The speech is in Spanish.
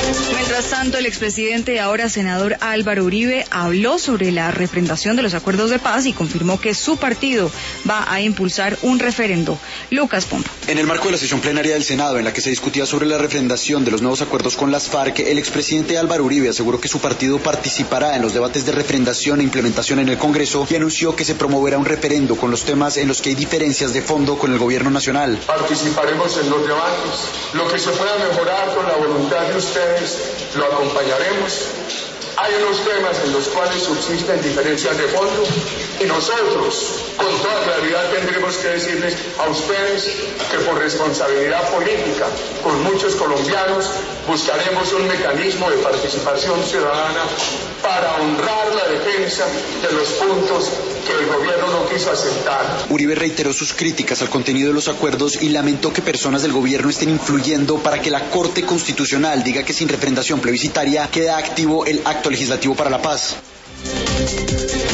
Mientras tanto, el expresidente y ahora senador Álvaro Uribe habló sobre la refrendación de los acuerdos de paz y confirmó que su partido va a impulsar un referendo. Lucas Pombo. En el marco de la sesión plenaria del Senado, en la que se discutía sobre la refrendación de los nuevos acuerdos con las FARC, el expresidente Álvaro Uribe aseguró que su partido participará en los debates de refrendación e implementación en el Congreso y anunció que se promoverá un referendo con los temas en los que hay diferencias de fondo con el gobierno nacional. Participaremos en los debates. Lo que se pueda mejorar con la voluntad de ustedes, lo acompañaremos. Hay unos temas en los cuales subsisten diferencias de fondo y nosotros, con toda claridad, tendremos que decirles a ustedes que por responsabilidad política, con muchos colombianos, buscaremos un mecanismo de participación ciudadana para honrar la defensa de los puntos que el gobierno no quiso aceptar. Uribe reiteró sus críticas al contenido de los acuerdos y lamentó que personas del gobierno estén influyendo para que la Corte Constitucional diga que sin refrendación plebiscitaria queda activo el acto legislativo para la paz.